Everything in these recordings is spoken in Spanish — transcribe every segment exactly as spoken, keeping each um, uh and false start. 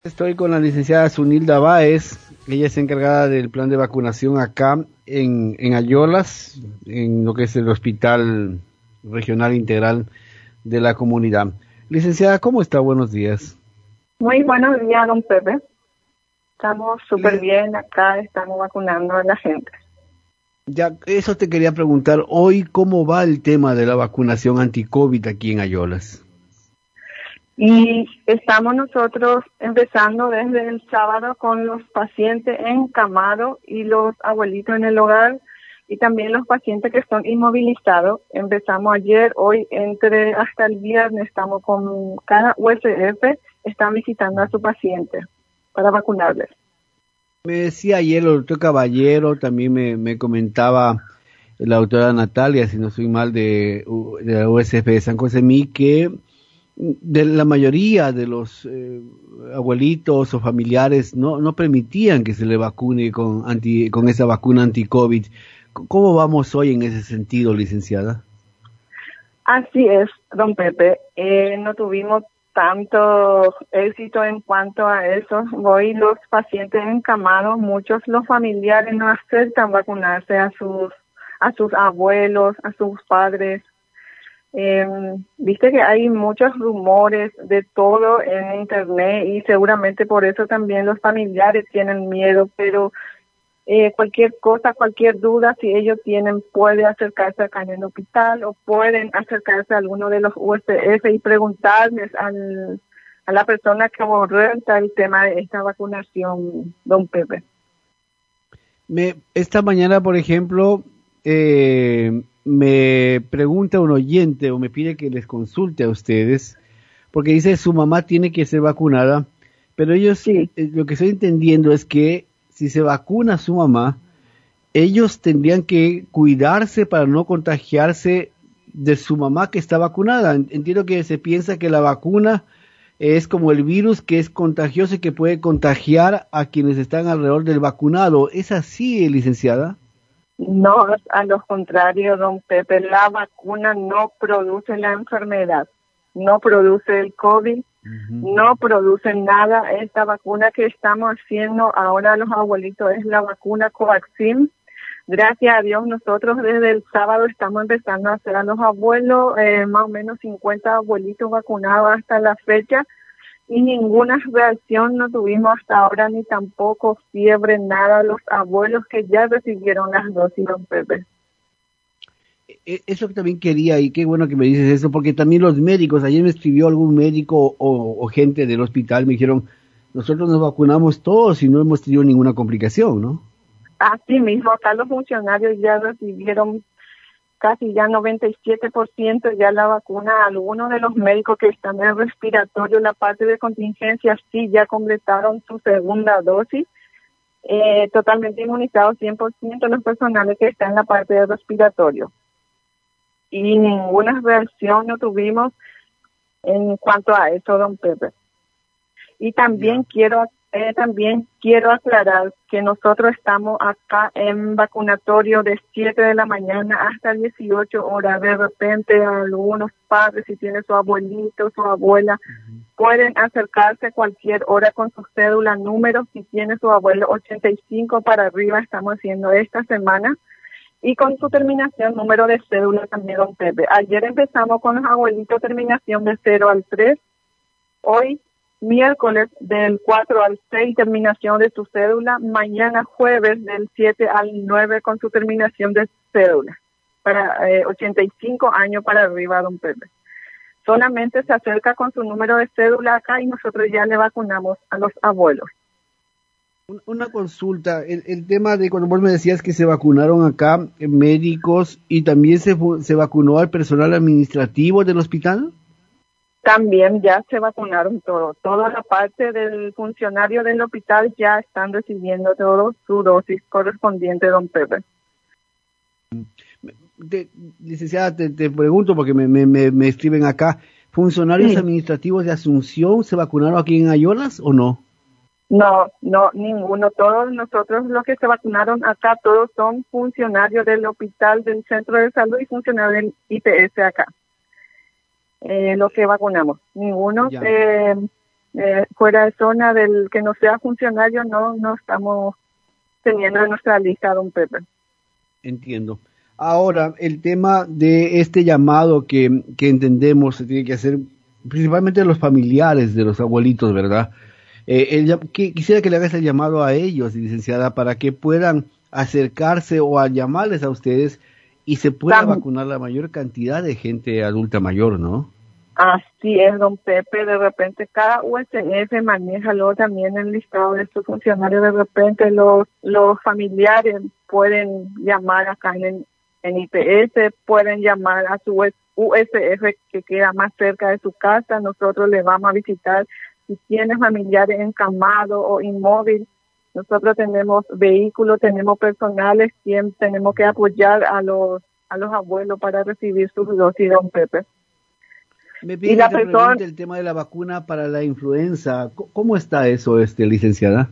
Estoy con la licenciada Zunilda Báez. Ella es encargada del plan de vacunación acá en, en Ayolas, en lo que es el Hospital Regional Integral de la Comunidad. Licenciada, ¿cómo está? Buenos días. Muy buenos días, don Pepe. Estamos súper Le- bien acá, estamos vacunando a la gente. Ya, eso te quería preguntar hoy, ¿cómo va el tema de la vacunación anti-COVID aquí en Ayolas? Y estamos nosotros empezando desde el sábado con los pacientes encamados y los abuelitos en el hogar y también los pacientes que están inmovilizados. Empezamos ayer, hoy entre hasta el viernes estamos con cada U S F, están visitando a su paciente para vacunarles. Me decía ayer el doctor Caballero, también me, me comentaba la doctora Natalia, si no soy mal, de, U- de la U S F de San Josemí, que de la mayoría de los eh, abuelitos o familiares no, no permitían que se le vacune con, anti, con esa vacuna anti-COVID. C- ¿Cómo vamos hoy en ese sentido, licenciada? Así es, don Pepe. Eh, no tuvimos tanto éxito en cuanto a eso. Hoy los pacientes encamados, muchos los familiares no aceptan vacunarse a sus a sus abuelos, a sus padres. Eh, Viste que hay muchos rumores de todo en internet y seguramente por eso también los familiares tienen miedo, pero eh, cualquier cosa, cualquier duda, si ellos tienen, puede acercarse acá en el hospital o pueden acercarse a alguno de los U S F y preguntarles al, a la persona que aborda el tema de esta vacunación, don Pepe. Me, esta mañana, por ejemplo, eh, me pregunta un oyente o me pide que les consulte a ustedes, porque dice su mamá tiene que ser vacunada, pero ellos, Sí. eh, lo que estoy entendiendo es que si se vacuna a su mamá, ellos tendrían que cuidarse para no contagiarse de su mamá que está vacunada. En- Entiendo que se piensa que la vacuna es como el virus que es contagioso y que puede contagiar a quienes están alrededor del vacunado. ¿Es así, licenciada? No, a lo contrario, don Pepe, la vacuna no produce la enfermedad, no produce el COVID, Ujú. no produce nada. Esta vacuna que estamos haciendo ahora los abuelitos es la vacuna Covaxin. Gracias a Dios, nosotros desde el sábado estamos empezando a hacer a los abuelos, eh, más o menos cincuenta abuelitos vacunados hasta la fecha, y ninguna reacción no tuvimos hasta ahora, ni tampoco fiebre, nada, los abuelos que ya recibieron las dosis, don Pepe. E- Eso que también quería, y qué bueno que me dices eso, porque también los médicos, ayer me escribió algún médico o, o gente del hospital, me dijeron, nosotros nos vacunamos todos y no hemos tenido ninguna complicación, ¿no? Así mismo, acá los funcionarios ya recibieron casi ya noventa y siete por ciento ya la vacuna. Algunos de los médicos que están en el respiratorio, la parte de contingencia, sí ya completaron su segunda dosis. Eh, totalmente inmunizados cien por ciento los personales que están en la parte de respiratorio. Y ninguna reacción no tuvimos en cuanto a eso, don Pepe. Y también Ya. quiero eh, también quiero aclarar que nosotros estamos acá en vacunatorio de siete de la mañana hasta dieciocho horas. De repente algunos padres, si tienen su abuelito, su abuela, Ujú. pueden acercarse a cualquier hora con su cédula, número, si tiene su abuelo ochenta y cinco para arriba, estamos haciendo esta semana. Y con su terminación, número de cédula también, don Pepe. Ayer empezamos con los abuelitos, terminación de cero al tres. Hoy, miércoles, del cuatro al seis, terminación de su cédula. Mañana, jueves, del siete al nueve, con su terminación de cédula. Para eh, ochenta y cinco años para arriba, don Pepe. Solamente se acerca con su número de cédula acá y nosotros ya le vacunamos a los abuelos. Un- Una consulta, el, el tema de cuando vos me decías que se vacunaron acá eh, médicos y también se, fu- se vacunó al personal administrativo del hospital. También ya se vacunaron todos. Toda la parte del funcionario del hospital ya están recibiendo todo su dosis correspondiente, don Pepe. Te- licenciada, te, te pregunto porque me, me, me, me escriben acá, ¿funcionarios Sí. administrativos de Asunción se vacunaron aquí en Ayolas o no? No, no, ninguno. Todos nosotros los que se vacunaron acá, todos son funcionarios del hospital, del centro de salud y funcionarios del I P S acá. Eh, los que vacunamos. Ninguno. Ya. Eh, Eh, fuera de zona del que no sea funcionario, no, no estamos teniendo en nuestra lista, don Pepe. Entiendo. Ahora, el tema de este llamado que, que entendemos se tiene que hacer principalmente los familiares de los abuelitos, ¿verdad? Eh, el, que, quisiera que le hagas el llamado a ellos, licenciada, para que puedan acercarse o a llamarles a ustedes y se pueda Tam- vacunar la mayor cantidad de gente adulta mayor, ¿no? Así es, don Pepe. De repente cada U S F maneja luego también el listado de sus funcionarios. De repente los los familiares pueden llamar acá en, el- en I P S, pueden llamar a su U S F que queda más cerca de su casa. Nosotros le vamos a visitar. Si tiene familiares encamados o inmóvil, nosotros tenemos vehículos, tenemos personales, quien tenemos que apoyar a los a los abuelos para recibir sus dosis, don Pepe. Me Y pide la que te persona, pregunte el tema de la vacuna para la influenza. C- ¿Cómo está eso, este, licenciada?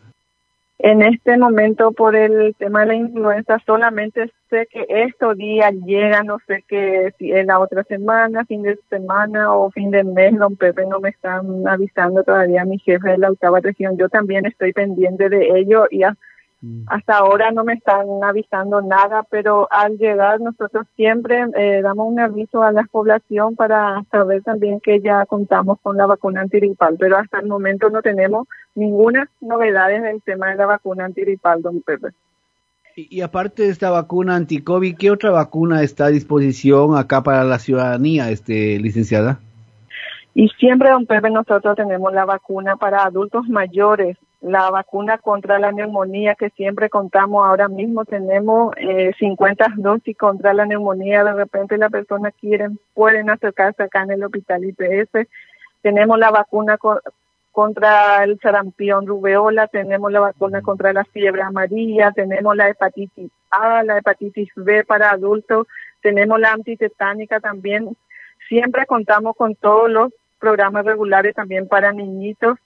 en este momento, por el tema de la influenza, solamente sé que estos días llegan, no sé que si es la otra semana, fin de semana o fin de mes, don Pepe, no me están avisando todavía mi jefe de la octava región. Yo también estoy pendiente de ello y a- Mm. hasta ahora no me están avisando nada, pero al llegar nosotros siempre eh, damos un aviso a la población para saber también que ya contamos con la vacuna antigripal, pero hasta el momento no tenemos ninguna novedad en el tema de la vacuna antigripal, don Pepe. Y, y aparte de esta vacuna anti-COVID, ¿qué otra vacuna está a disposición acá para la ciudadanía, este, licenciada? Y siempre, don Pepe, nosotros tenemos la vacuna para adultos mayores, la vacuna contra la neumonía que siempre contamos. Ahora mismo tenemos eh, cincuenta dosis contra la neumonía. De repente la persona quieren, pueden acercarse acá en el hospital I P S. Tenemos la vacuna co- contra el sarampión, rubeola, tenemos la vacuna contra la fiebre amarilla, tenemos la hepatitis A, la hepatitis B para adultos, tenemos la antitetánica también. Siempre contamos con todos los programas regulares también para niñitos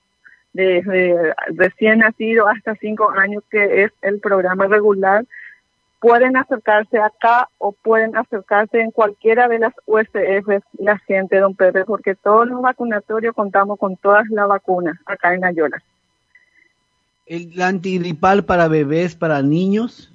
desde recién nacidos hasta cinco años, que es el programa regular. Pueden acercarse acá o pueden acercarse en cualquiera de las U S F, la gente, don Pepe, porque todos los vacunatorios contamos con todas las vacunas acá en Ayola. ¿El la antigripal para bebés, para niños?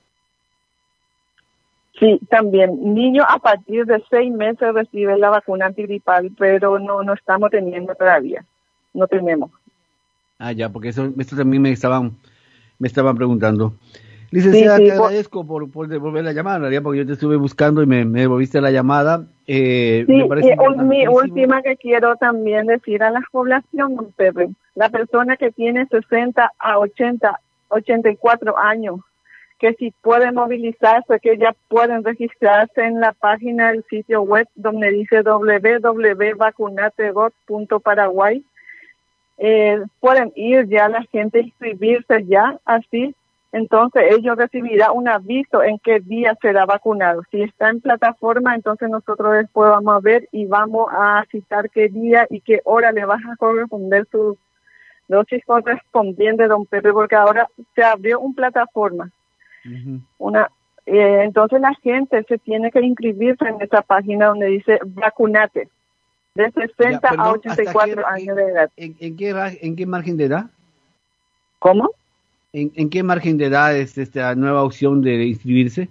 Sí, también. Niños a partir de seis meses reciben la vacuna antigripal, pero no, no estamos teniendo todavía. No tenemos. Ah, ya, porque eso, esto también me estaban, me estaban preguntando. Sí, Licenciada, sí, te por, agradezco por, por devolver la llamada, en realidad, porque yo te estuve buscando y me, me devolviste la llamada. Eh, sí, me y parece un- mi importantísimo. última que quiero también decir a la población, don Pepe, la persona que tiene sesenta a ochenta, ochenta y cuatro años, que si pueden movilizarse, que ya pueden registrarse en la página del sitio web donde dice w w w punto vacunate gov punto paraguay. Eh, pueden ir ya la gente, inscribirse ya, así, entonces ellos recibirán un aviso en qué día será vacunado. Si está en plataforma, entonces nosotros después vamos a ver y vamos a citar qué día y qué hora le vas a corresponder su dosis correspondiente, don Pepe, porque ahora se abrió una plataforma. Ujú. Una, eh, entonces la gente se tiene que inscribirse en esa página donde dice vacunate, de Ya, sesenta a perdón, ochenta y ¿hasta cuatro qué, años de edad. en, en qué, ra- en qué margen de edad? ¿Cómo? ¿En, en qué margen de edad es esta nueva opción de inscribirse?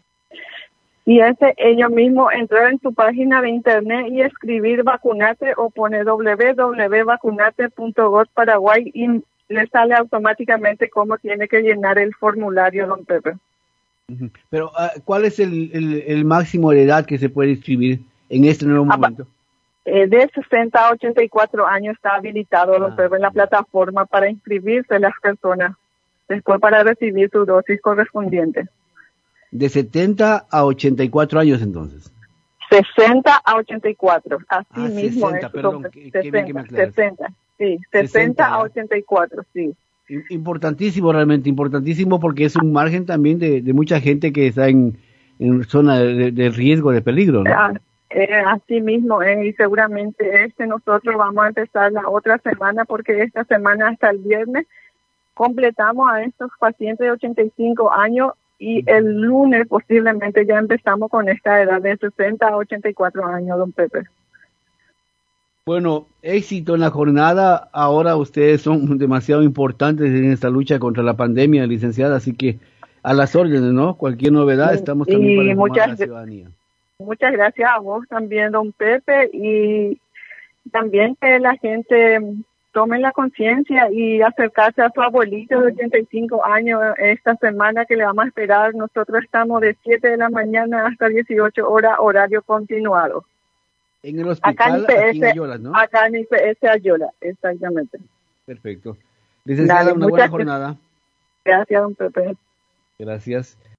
Y ese ellos mismos entrar en su página de internet y escribir vacunate o poner w w w punto vacunate punto gov paraguay y le sale automáticamente cómo tiene que llenar el formulario, don Pepe. Ujú. Pero, ah, ¿cuál es el, el, el máximo de edad que se puede inscribir en este nuevo Ah, momento? Eh, de sesenta a ochenta y cuatro años está habilitado, don Ah, Pepe, en la ya. plataforma para inscribirse las personas, después para recibir su dosis correspondiente. De setenta a ochenta y cuatro años entonces. sesenta a ochenta y cuatro, así Ah, mismo sesenta, es, perdón, don qué, Pepe. qué bien que me sesenta, aclaras. sesenta, sí, sesenta sesenta a ya. ochenta y cuatro, sí. I- Importantísimo, realmente importantísimo, porque es un margen también de, de mucha gente que está en, en zona de, de riesgo, de peligro, ¿no? Ah, eh, así mismo, eh, y seguramente este nosotros vamos a empezar la otra semana, porque esta semana hasta el viernes completamos a estos pacientes de ochenta y cinco años y el lunes posiblemente ya empezamos con esta edad de sesenta a ochenta y cuatro años, don Pepe. Bueno, éxito en la jornada. Ahora ustedes son demasiado importantes en esta lucha contra la pandemia, licenciada, así que a las órdenes, ¿no? Cualquier novedad, estamos también para Y informar muchas, a la ciudadanía. muchas gracias a vos también, don Pepe, y también que la gente tome la conciencia y acercarse a su abuelito de ochenta y cinco años esta semana que le vamos a esperar. Nosotros estamos de siete de la mañana hasta dieciocho horas, horario continuado. En el Acá en hospital, I P S, aquí en Ayolas, ¿no? acá en I P S Ayola, exactamente. Perfecto. Licenciada, Dale, una buena muchas jornada. gracias, don Pepe. Gracias.